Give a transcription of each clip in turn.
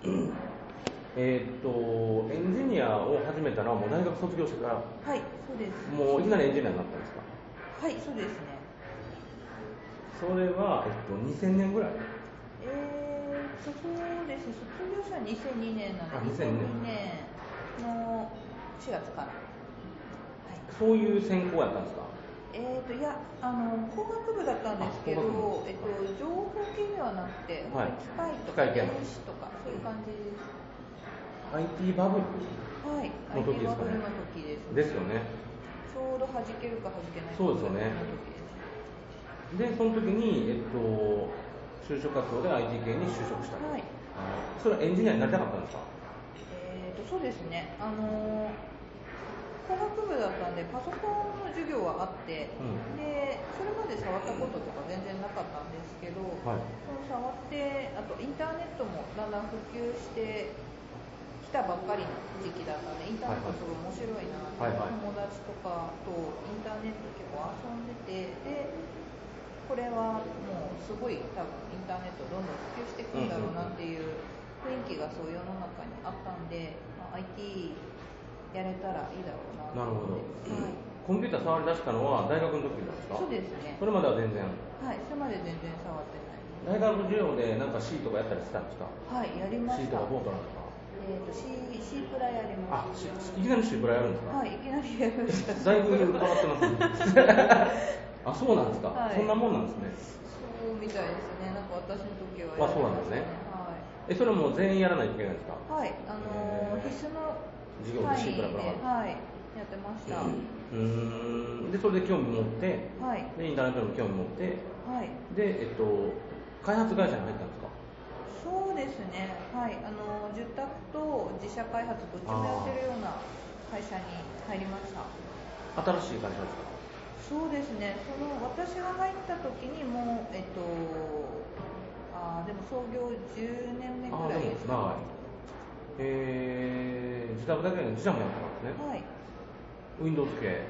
エンジニアを始めたのはもう大学卒業してから。 はい、そうです。 もういきなりエンジニアになったんですか？ はい、そうですね。 それは、2000年ぐらい。 そうですね、卒業したのは2002年なので、 2002 2002年の4月から。はい、 そういう専攻やったんですか？ いや、工学部だったんですけど、情報系ではなくて、 はい、 機械とか電子とか、そういう感じです。 IT バブルはい、 の時ですかね。 IT バブルの時ですね。 ですよね。 ちょうど弾けるか弾けないかそうですよね。 の時です。 で、その時に、就職活動で IT 系に就職した。 はい。 それはエンジニアになりたかったんですか？ そうですね。工学部だったんでパソコンの授業はあって、でそれまで触ったこととか全然なかったんですけど、 はい、 その触ってあとインターネットもだんだん普及してきたばっかりの時期だったんで、インターネットすごい面白いなって、友達とかとインターネット結構遊んでて、でこれはもうすごい多分インターネットどんどん普及していくんだろうなっていう雰囲気がそう世の中にあったんで、IT やれたらいいだろうなと思って。 なるほど。はい、コンピューター触り出したのは大学の時なんですか？ そうですね。 それまでは全然。 はい、それまで全然触ってない。 大学授業でなんか C とかやったりしたんですか？ はい、やりました。 C とかボートなんですか ？C プラやりました。 いきなり C プラやるんですか？ はい、いきなりやりました。 だいぶ変わってますね。あ、そうなんですか、はい、そんなもんなんですね。 そうみたいですね。なんか私の時はやりましたね。そうなんですね。はい。それはもう全員やらないといけないんですか？ はい、必須の授業で C プラプラはい、やってました。 でそれで興味持って、はい、でインターネットにも興味持って、はい、で開発会社に入ったんですか？ そうですね。はい、受託と自社開発どっちもやってるような会社に入りました。 新しい会社ですか？ そうですね。私が入った時にもうでも創業10年目ぐらいですか。はい。 自宅だけで自社もやってますね。はい。Windows 系です。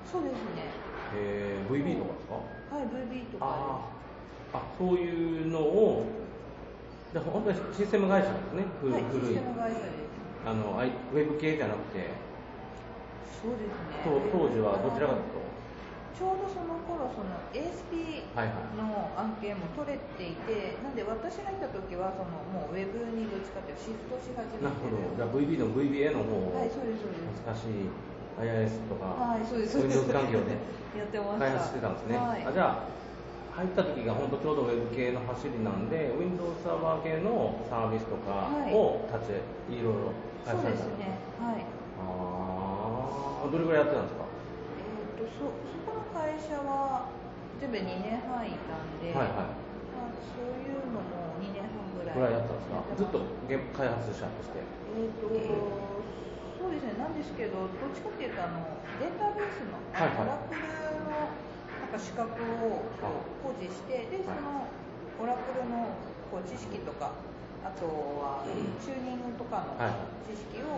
そうですね。 VB とかですか？ はい、VB とかです。 そういうのを本当にシステム会社ですね。古い。システム会社です。ウェブ系じゃなくて。 そうですね。 当時はどちらかというと。 ちょうどその頃ASP の案件も取れていて、なんで私がいた時はもうウェブにどっちかというとシフトし始めてる。 なるほど。じゃあ VB の VBA の方を、 はい、そうですそうです。 懐かしい IIS とか、 はい、そうです Windows 環境でやってました。 開発してたんですね。はい、じゃあ入った時が本当ちょうどウェブ系の走りなんで、Windows サーバー系のサービスとかをいろいろ開発されたんですね。そうですね。はい。どれぐらいやってたんですか？ そこの会社は全部2年半いたんで、はいはい、そういうのも2年半ぐらいやったんですか？ずっと開発者として。 そうですね。なんですけど、どっちかっていうとデータベースの、オラクルのなんか資格を保持して、でそのオラクルの知識とか、あとはチューニングとかの知識を、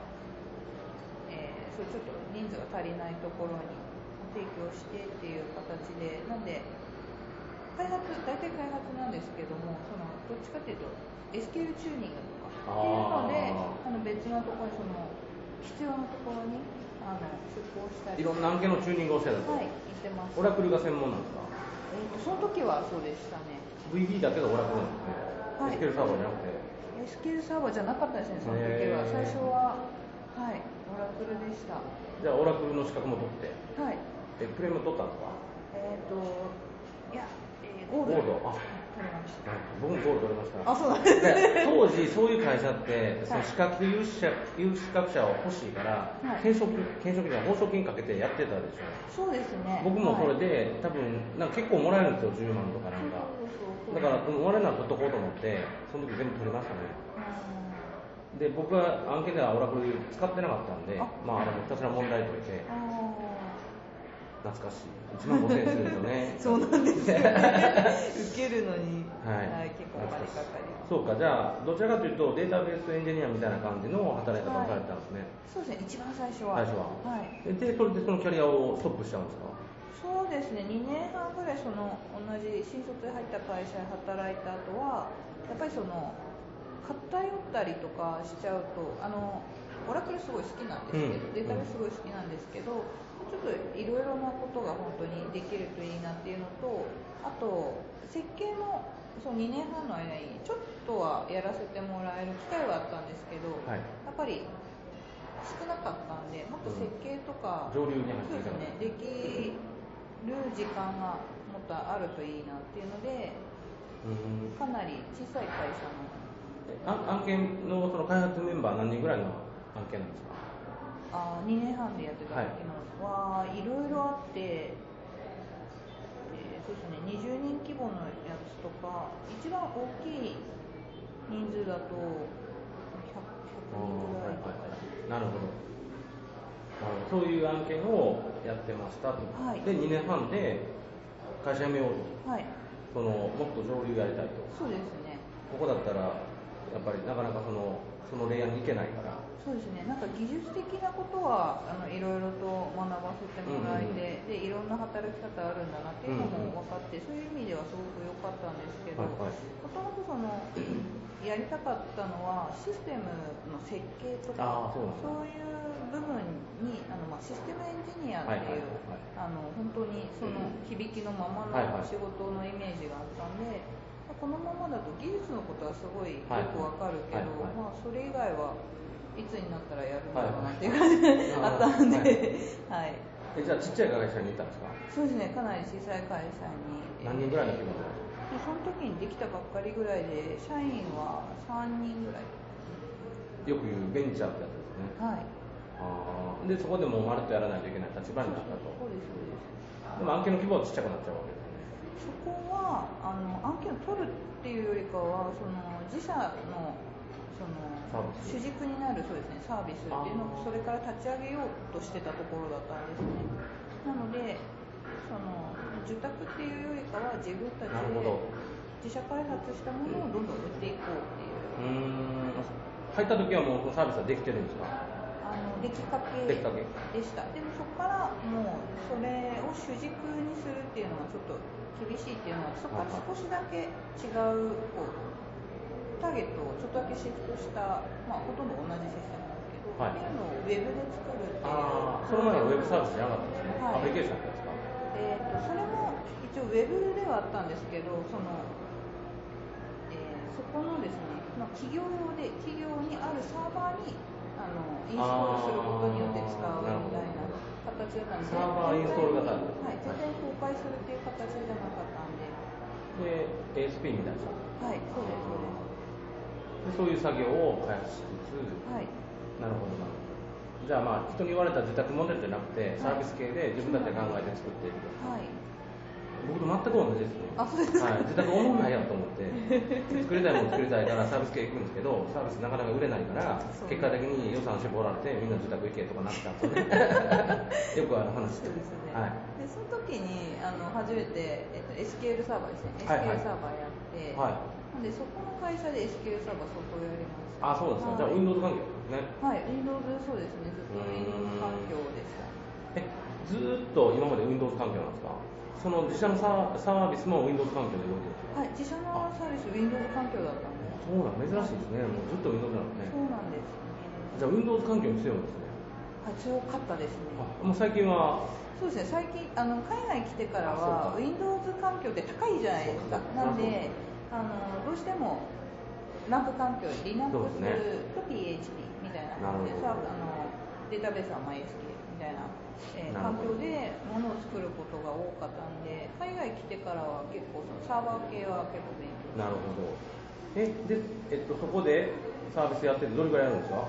そうちょっと人数が足りないところに提供してっていう形で、なんで大体開発なんですけども、どっちかっていうと SQL チューニングとかっていうので、別のところに必要なところに出向したり、 いろんな案件のチューニングをしてたと。 はい、言ってます。 オラクルが専門なんですか？ その時はそうでしたね。 VB だけどオラクルなんですね。はい、SQL サーバーじゃなくて。 SQL サーバーじゃなかったですね、その時は。最初ははい、オラクルでした。 じゃあオラクルの資格も取って。はい。プレミアム取ったんですか？ いや、ゴールド。 取りました。僕もゴールド取りました。 そうなんですね。 当時そういう会社ってその資格有資格者を欲しいから、懸賞金や報奨金かけてやってたでしょ。 そうですね。 僕もそれで、多分なんか結構もらえるんですよ、10万とかなんか。だからもらえるのは取っとこうと思ってその時全部取りましたね。で僕は案件ではオラクル使ってなかったんで、ひたすら問題解いて。懐かしい。1万5000円するよね。 そうなんですよね。受けるのに、結構お金かかります。 そうか、じゃあどちらかというとデータベースエンジニアみたいな感じの働き方をされてたんですね。 そうですね、一番最初は。 はい。でそれでそのキャリアをストップしたんですか？ そうですね、2年半ぐらい同じ新卒で入った会社で働いた後は、やっぱり偏ったりとかしちゃうとオラクルすごい好きなんですけど、データベースすごい好きなんですけど、ちょっといろいろなことが本当にできるといいなっていうのと、あと設計もそう2年半の間にちょっとはやらせてもらえる機会はあったんですけど、やっぱり少なかったんで、もっと設計とか、 上流に入ってそうですね、できる時間がもっとあるといいなっていうので、かなり小さい会社の案件のその開発メンバー何人ぐらいの案件なんですか ？2年半でやってた時のはいろいろあって、そうですね、20人規模のやつとか、一番大きい人数だと100人ぐらいとか。 なるほど。そういう案件をやってましたと、はい、で2年半で会社辞めようと、はい、もっと上流やりたいと。 そうですね。 ここだったらやっぱりなかなかそのレイヤーに行けないから。 そうですね、なんか技術的なことはいろいろと学ばせてもらえて、でいろんな働き方あるんだなっていうのも分かって、そういう意味ではすごく良かったんですけど、もともとやりたかったのはシステムの設計とか、そういう部分にシステムエンジニアっていう、本当にその響きのままの仕事のイメージがあったんで、このままだと技術のことはすごいよくわかるけど、それ以外はいつになったらやるんだろうなっていう感じがあったんで、はい。 じゃあちっちゃい会社にいたんですか？ そうですね、かなり小さい会社に。 何人ぐらいの規模なんですか？その時にできたばっかりぐらいで、社員は3人ぐらい。 よく言うベンチャーってやつですね。 はい。 でそこでもうまるっとやらないといけない立場になったと。 そうですそうです。 でも案件の規模はちっちゃくなっちゃうわけですね。そこは案件を取るっていうよりかは、自社の主軸になるそうですね、サービスっていうのをそれから立ち上げようとしてたところだったんですね。なので受託っていうよりかは自分たちで自社開発したものをどんどん売っていこうっていう。 入った時はもうサービスはできてるんですか？ 出来かけでした。でもそこからもうそれを主軸にするっていうのはちょっと厳しいっていうのは、そこから少しだけ違うターゲットをちょっとだけシフトした、ほとんど同じシステムなんですけど、っていうのをウェブで作るっていう。 その前はウェブサービスじゃなかったんですね。アプリケーションってやつか。 それも一応ウェブではあったんですけど、そこのですね、企業用で企業にあるサーバーにインストールすることによって使うみたいな形だったんです。 サーバーインストール型。 はい、絶対公開するっていう形じゃなかったんで。 で、ASP みたいな。 はい、そうですそうです。 そういう作業を開発しつつ、はい、なるほどな。じゃあ人に言われた自宅モデルじゃなくて、サービス系で自分たちで考えて作っていると。はい。僕と全く同じですね。 そうですか。 はい、自宅思んないやと思って作りたいもの作りたいからサービス系行くんですけど、サービスなかなか売れないから結果的に予算絞られてみんな自宅行けとかなっちゃうとねよくある話です。そうですね。 はい、 でその時に初めて、SQL サーバーですね。SQL サーバーやって、はい、なんでそこの会社で SQL サーバー相当やりました。 そうですか。じゃあ Windows 環境ですね。 はい、Windows そうですね。ずっと Windows 環境でした。 ずっと今まで Windows 環境なんですか？その自社のサービスも Windows 環境で動いてるんですか？ はい、自社のサービス Windows 環境だったんで。 そうなん、珍しいですね。もうずっと Windows なんですね。 そうなんです。 じゃあ Windows 環境に強いんですね。 はい、強かったですね。 もう最近はそうですね、最近海外来てからは Windows 環境って高いじゃないですか。なんでどうしてもランプ環境、Linux と PHP みたいな感じで、データベースは MySQL みたいな、環境で物を作ることが多かったんで、海外来てからは結構サーバー系は結構勉強して。 なるほど。で、そこでサービスやっててどれぐらいやるんですか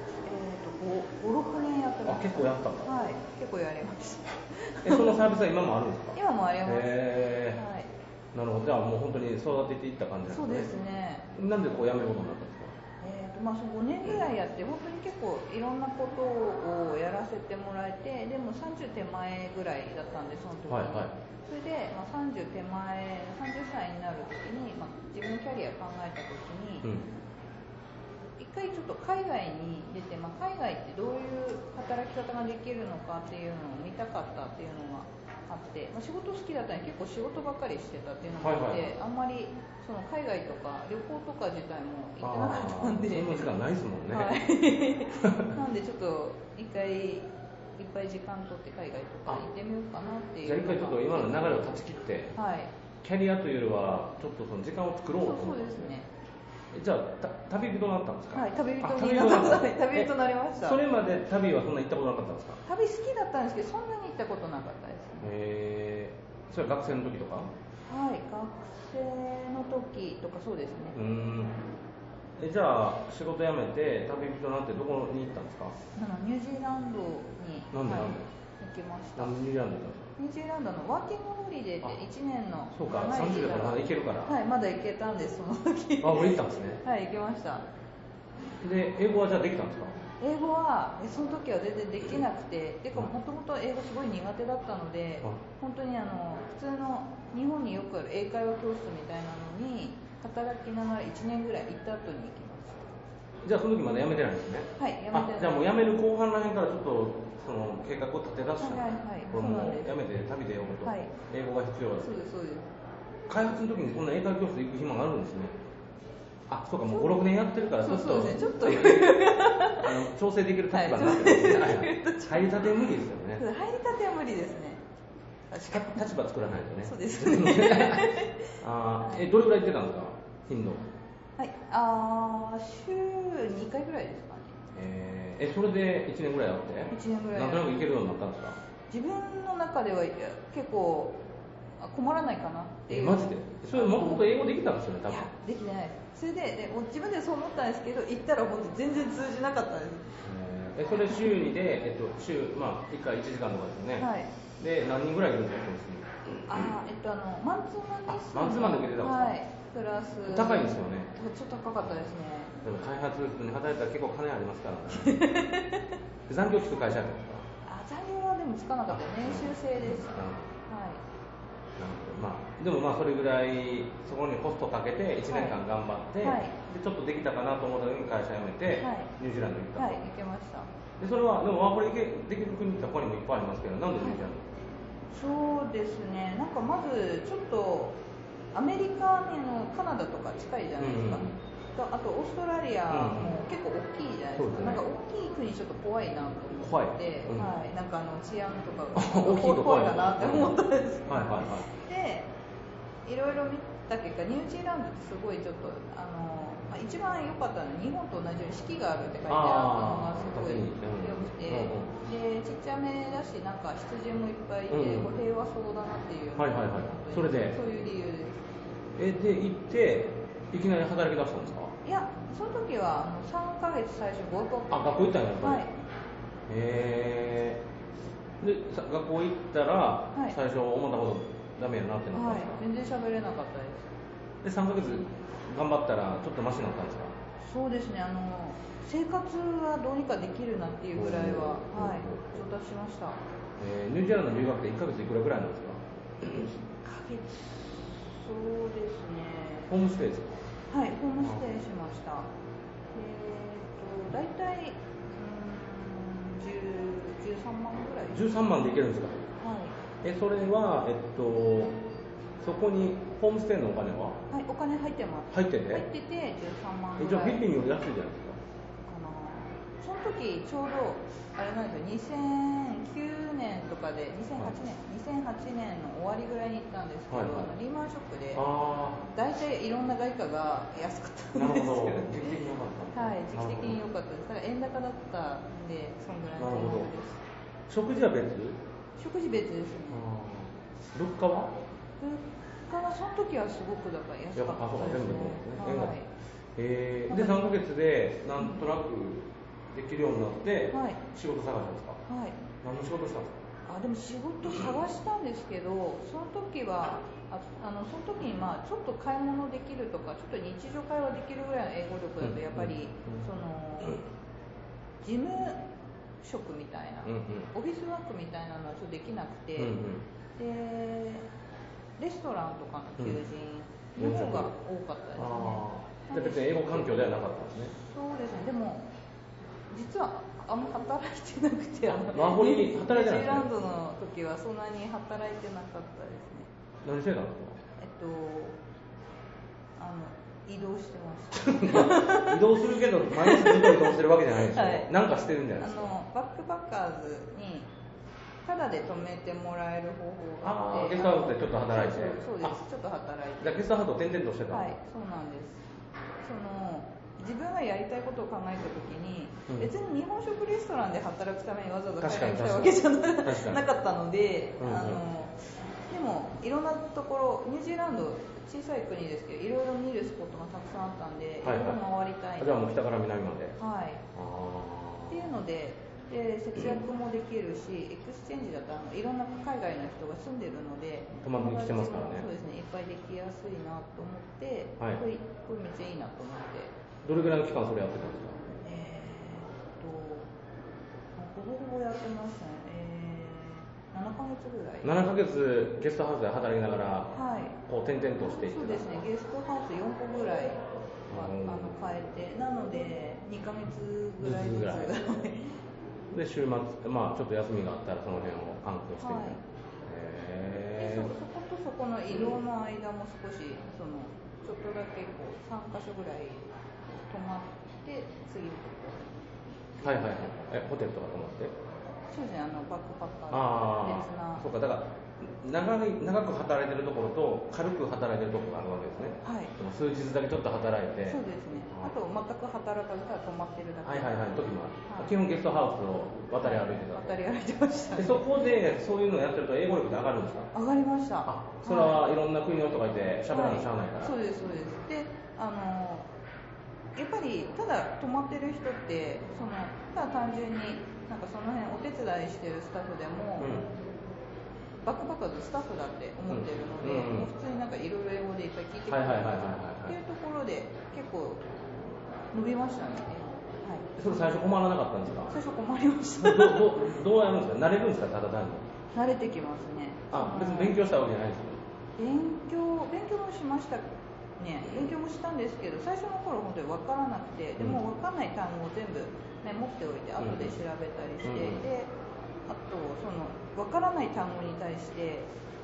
？5、6年やってます。 結構やったんだ。 はい、結構やりました。 そのサービスは今もあるんですか？ 今もあります。 はい。なるほど。じゃあもう本当に育てていった感じなんですね。 そうですね。 なんで辞めることになったんですか？ その5年ぐらいやって本当に結構いろんなことをやらせてもらえて、でも30手前ぐらいだったんでその時に、はいはい、それで、30手前30歳になる時に、自分のキャリア考えた時に、一回ちょっと海外に出て、海外ってどういう働き方ができるのかっていうのを見たかったっていうのがあって、仕事好きだったのに結構仕事ばっかりしてたっていうのもあって、あんまりその海外とか旅行とか自体も行ってなかったんで、 そんな時間ないですもんね。 はい、なんでちょっと一回いっぱい時間取って海外とか行ってみようかなっていう。 じゃあ一回ちょっと今の流れを断ち切って、はい、キャリアというよりはちょっとその時間を作ろうと思って。 そうですね。 じゃあ旅人になったんですか？ はい、旅人になった。旅人になりました。 それまで旅はそんな行ったことなかったんですか？ 旅好きだったんですけど、そんなに行ったことなかったです。 それは学生の時とか？ はい、学生の時とかそうですね。 じゃあ仕事辞めて旅人なんてどこに行ったんですか？ ニュージーランドに、 なんで、 行きました。 ニュージーランドニュージーランドのワーキングホリデーって1年の。 そうか、30だからまだ行けるから。 はい、まだ行けたんです、その時。 俺行ったんですね。 はい、行きました。 で、英語はじゃあできたんですか？ 英語はその時は全然できなくて、てかもともと英語すごい苦手だったので、本当に普通の日本によくある英会話教室みたいなのに働きながら1年ぐらい行った後に行きました。 じゃあその時まだ辞めてないんですね。 はい、辞めてない。 じゃあもう辞める後半らへんからちょっとその計画を立て出した。 はいはいはい。 これもう辞めて旅で読むと、はい、英語が必要だ。 そうですそうです。 開発の時にこんな英会話教室行く暇があるんですね。そうか、もう5、6年やってるからちょっと、 そうですね、ちょっと調整できる立場になってますね。入りたては無理ですよね。 入りたては無理ですね。 立場作らないとね。 そうですね。 どれぐらい行ってたんですか、頻度？ はい、週2回ぐらいですかね。 それで1年ぐらいあって、 1年ぐらいなんとなく行けるようになったんですか？ 自分の中では結構困らないかなっていう。 マジで？それもともと英語できたんですよね、多分。 いや、できてないです。それで自分でそう思ったんですけど、行ったら本当全然通じなかったです。 それ週2で、1回1時間とかですよね。はい。で、何人ぐらいいるんですか？ マンツーマンです。 マンツーマンで受けてたんですか？ はい。プラス。 高いんですよね。 ちょっと高かったですね。 でも開発に働いたら結構金ありますからね。残業つく会社なんですか？ 残業はでもつかなかった。年収制です。はい。 でもそれぐらいそこにコストかけて1年間頑張って、はい、でちょっとできたかなと思った時に会社辞めて、はい、ニュージーランドに行った。はい、 行けました。 でそれはでもワーホリできる国って他にもいっぱいありますけど、なんでニュージーランド？そうですね、なんかまずちょっとアメリカのカナダとか近いじゃないですか。あとオーストラリアも結構大きいじゃないですか。なんか大きい国ちょっと怖いなと思って、はい、なんか治安とかが怖いかなって思ったんです。はいはいはい。で、いろいろ見た結果、ニュージーランドってすごいちょっと一番良かったのは日本と同じように四季があるって書いてあったのがすごい良くて、でちっちゃめだし、なんか羊もいっぱいいて、平和そうだなっていう。はいはいはい。それで。そういう理由です。 で行っていきなり働き出したんですか？ いや、その時は3ヶ月最初語学学校。 学校行ったんやっぱり。はい。で学校行ったら、最初思ったことダメやなってなったんですか？ 全然喋れなかったです。で3ヶ月頑張ったらちょっとマシになったんですか？ そうですね。生活はどうにかできるなっていうぐらいは、上達しました。 ニュージーランドの留学って1ヶ月いくらぐらいなんですか ？1ヶ月、そうですね。 ホームステイですか？ はい、ホームステイしました。大体13万ぐらい。 13万でいけるんですか？はい。それはそこにホームステイのお金は？はい、 お金入ってます。 入ってて 13万ぐらい。 じゃあフィリピンより安いじゃないですか？ その時ちょうどあれなんですよ、2009年とかで2008年の終わりぐらいに行ったんですけど、リーマンショックで大体いろんな外貨が安かったんですよ。なるほど、時期的に良かった。はい、時期的に良かったです。ただ円高だったんで、そんぐらいの金額です。 食事は別？ 食事別ですね。 物価は？ 物価はその時はすごくだから安かったですね。で3ヶ月でなんとなくできるようになって仕事探したんですか？はい。何の仕事したんですか？ でも仕事探したんですけど、その時はその時にちょっと買い物できるとか、ちょっと日常会話できるぐらいの英語力だとやっぱりその事務職みたいな、オフィスワークみたいなのはちょっとできなくて、でレストランとかの求人の方が多かったですね。 別に英語環境ではなかったんですね。 そうですね。でも実はあんま働いてなくて、 ワーホリ働いてないんですね。 ニュージーランドの時はそんなに働いてなかったですね。 何してたんですか？ 移動してました移動するけど毎日ずっと移動してるわけじゃないでしょ、はい、なんかしてるんじゃないですか。 バックパッカーズにタダで泊めてもらえる方法があって、 ゲストハウスでちょっと働いて。 そうです、ちょっと働いて。 じゃあゲストハウスを転々としてた。 はい、そうなんです。自分がやりたいことを考えたときに、別に日本食レストランで働くためにわざわざ海外に来たわけじゃなかったので、でもいろんなところ、ニュージーランド小さい国ですけど、いろいろ見るスポットがたくさんあったんで、いろいろ回りたい。 じゃあもう北から南まで。 はい。っていうので、節約もできるし、エクスチェンジだといろんな海外の人が住んでるので、 泊まりに来てますからね。 そうですね、いっぱいできやすいなと思って、これめっちゃいいなと思って。 どれぐらいの期間それやってたんですか？ ほぼほぼやってましたね。7ヶ月ぐらい。 7ヶ月ゲストハウスで働きながら、こう転々としていって。 そうですね、ゲストハウス4個ぐらい変えて、なので2ヶ月ぐらいずつ。 で週末、まあちょっと休みがあったらその辺を観光してみたい。 でそことそこの移動の間も少しちょっとだけ3カ所ぐらい泊まって次のところ。 はいはいはい。ホテルとか泊まって。 そうですね、バックパッカーで別な。 そうか、だから長く働いてるところと軽く働いてるところがあるわけですね。 はい。 数日だけちょっと働いて。 そうですね。あと全く働かずただ泊まってるだけ。 はいはいはい。時もある。基本ゲストハウスを渡り歩いてた。 渡り歩いてました。 そこでそういうのをやってると英語力って上がるんですか？ 上がりました。 それはいろんな国の人がいて喋らなきゃしゃあないから。 そうですそうです。で、やっぱりただ泊まってる人ってただ単純になんかその辺お手伝いしてるスタッフでも、バックパッカーズスタッフだって思ってるので、もう普通になんかいろいろ英語でいっぱい聞いてくれるっていうところで結構伸びましたね。はい。 それ最初困らなかったんですか？ 最初困りました。 どうやるんですか？慣れるんですか？ただ単に。 慣れてきますね。 別に勉強したわけじゃないですか？ 勉強もしましたね。勉強もしたんですけど、最初の頃本当に分からなくて、でも分かんない単語を全部メモっておいて後で調べたりして、であと分からない単語に対して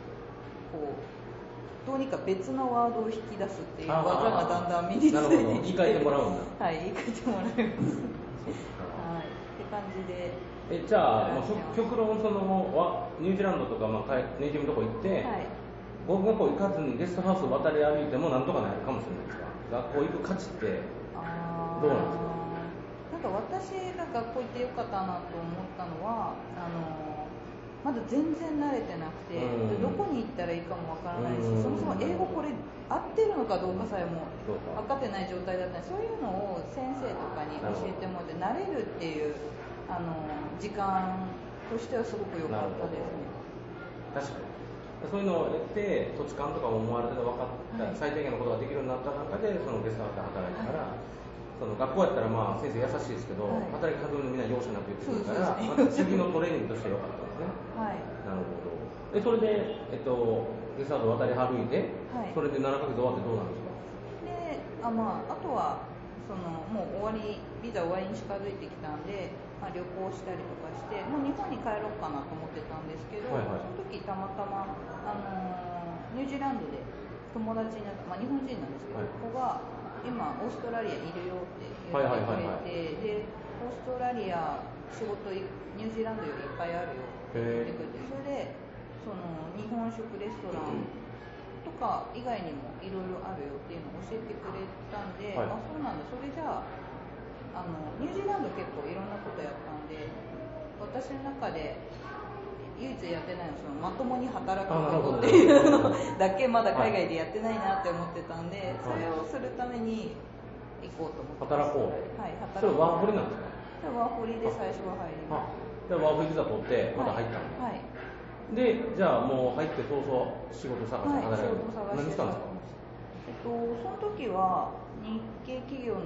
どうにか別のワードを引き出すっていう技がだんだん身についてきて、 言い換えてもらうんだ。 はい、言い換えてもらいます。はい、って感じで。 じゃあ極論ニュージーランドとかネイティブのとこ行って、語学学校行かずにゲストハウスを渡り歩いてもなんとかなるかもしれないですか？学校行く価値ってどうなんですか？ なんか私が学校行ってよかったなと思ったのはまだ全然慣れてなくて、どこに行ったらいいかもわからないし、そもそも英語これ合ってるのかどうかさえも分かってない状態だったので、そういうのを先生とかに教えてもらって慣れるっていう時間としてはすごく良かったですね。 確かにそういうのを得て土地勘とかも思われて分かった、最低限のことができるようになった中でそのゲストハウスで働いてから、学校やったら先生優しいですけど、働き方のみんな容赦なく言ってくるから、また次のトレーニングとして良かったんですね。なるほど。それで、ゲストハウス渡り歩いて、それで7ヶ月終わってどうなんですか？ で、あとはもうビザ終わりに近づいてきたんで、旅行したりとかして、もう日本に帰ろうかなと思ってたんですけど、その時たまたまニュージーランドで友達になった、日本人なんですけど、子が今オーストラリアにいるよって言ってくれて、でオーストラリア仕事ニュージーランドよりいっぱいあるよって言ってくれて、それで日本食レストランとか以外にもいろいろあるよっていうのを教えてくれたんで、そうなんだ、それじゃあニュージーランド結構いろんなことやったんで、私の中で唯一やってないのはまともに働くことっていうのだけまだ海外でやってないなって思ってたんで、それをするために行こうと思って働こう。 はい、 それワーホリなんですか？ ワーホリで最初は入りました。ワーホリビザ取ってまた入ったの？はい。で、じゃあもう入って早々仕事探して働いて何したんですか？ その時は日系企業の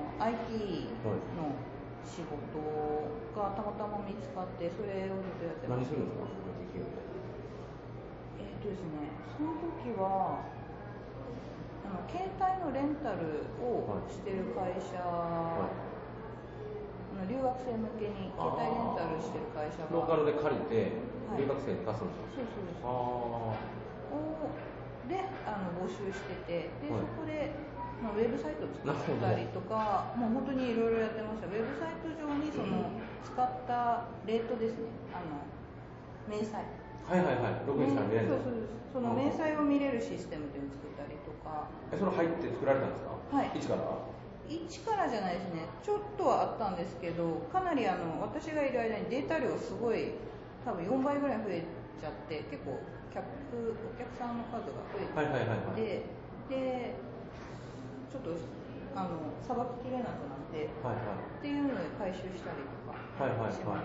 IT の仕事がたまたま見つかって、それをずっとやってます。 何するんですか？ ですね、その時は携帯のレンタルをしてる会社留学生向けに携帯レンタルしてる会社がローカルで借りて、 はい、 留学生に貸すんですか？ そうです。で募集してて、で、そこで、ウェブサイトを作ったりとか、もう本当にいろいろやってました。ウェブサイト上にその使ったレートですね、明細。 はいはいはい、ログインしたら見れるんですか？ その明細を見れるシステムっていうのを作ったりとか。 それ入って作られたんですか？ はい。 一から一からじゃないですね、ちょっとはあったんですけど、かなり私がいる間にデータ量すごい、多分4倍ぐらい増えちゃって、結構お客さんの数が増えて、で、ちょっとさばききれなくなって、っていうので回収したりとかします。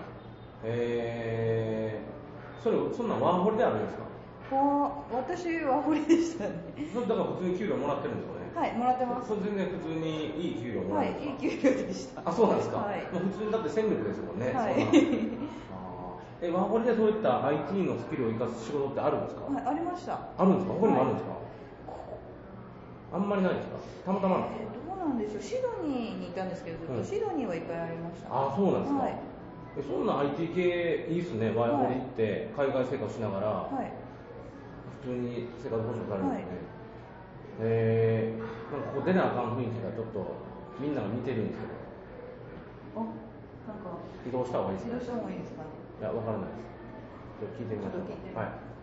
そんなんワーホリであるんですか？ 私ワーホリでしたね。 それだから普通に給料もらってるんですよね？ はい、もらってます。 それ全然普通にいい給料もらえるんですか？ はい、いい給料でした。 あ、そうなんですか？ はい、 普通にだって戦力ですもんね。 はい。 ワーホリでそういった IT のスキルを生かす仕事ってあるんですか？ はい、ありました。 あるんですか？ここにもあるんですか？あんまりないですか？たまたま。 どうなんでしょう。シドニーにいたんですけど、シドニーはいっぱいありました。 あ、そうなんですか。 はい、 そんな IT 系いいっすね。ワーホリ行って海外生活しながら、普通に生活保障されるんですね。なんかここ出なあかん雰囲気がちょっとみんなが似てるんですけど。 なんか移動した方がいいですか？ 移動した方がいいですかね。 いや、わからないです。ちょっと聞いてみましょう。はい。